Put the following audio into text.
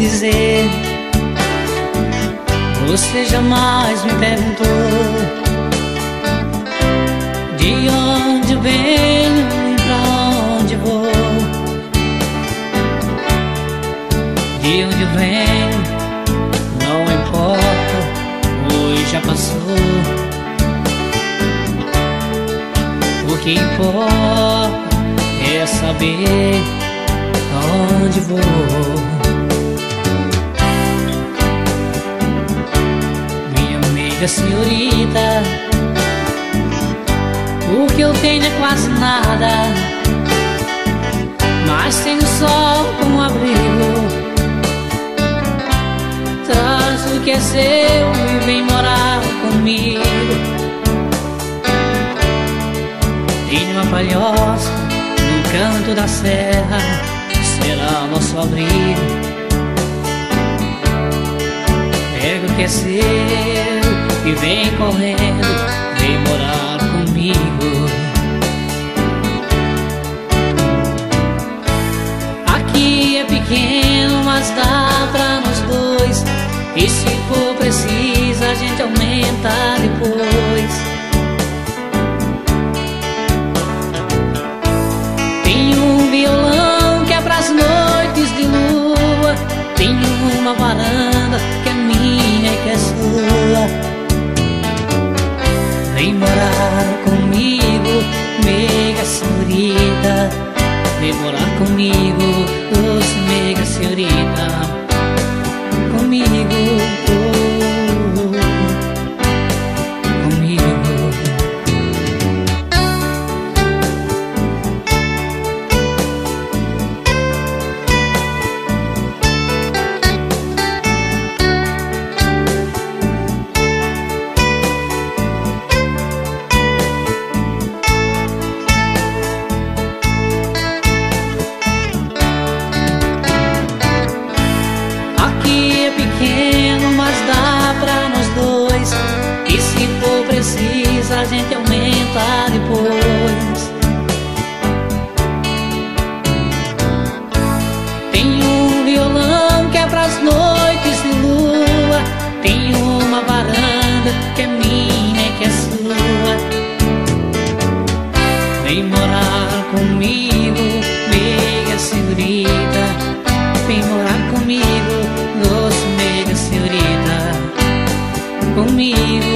dizer. Você jamais me perguntou de onde venho e pra onde vou. De onde venho não importa, hoje já passou. O que importa é saber aonde vou. Minha amiga senhorita, o que eu tenho é quase nada, mas tenho sol como abrigo. Traz o que é seu e vem morar comigo. Tenho uma palhoça no canto da serra, será nosso abrigo. Pega o que é seu e vem correndo, vem morar comigo. Aqui é pequeno, mas dá pra nós dois, e se for preciso a gente aumenta depois. Tem um violão que é pras noites de lua, tem uma varanda que é minha e que é sua. Vem morar comigo, mega senhorita. Vem morar comigo, doce mega senhorita. Comigo, comigo. Aqui é pequeno, mas dá pra nós dois, e se for preciso a gente aumenta depois. Tem um violão que é pras noites de lua, tem uma varanda que é minha e que é sua. Vem morar comigo, mega senhorita. Vem morar comigo, doce mega senhorita. Comigo.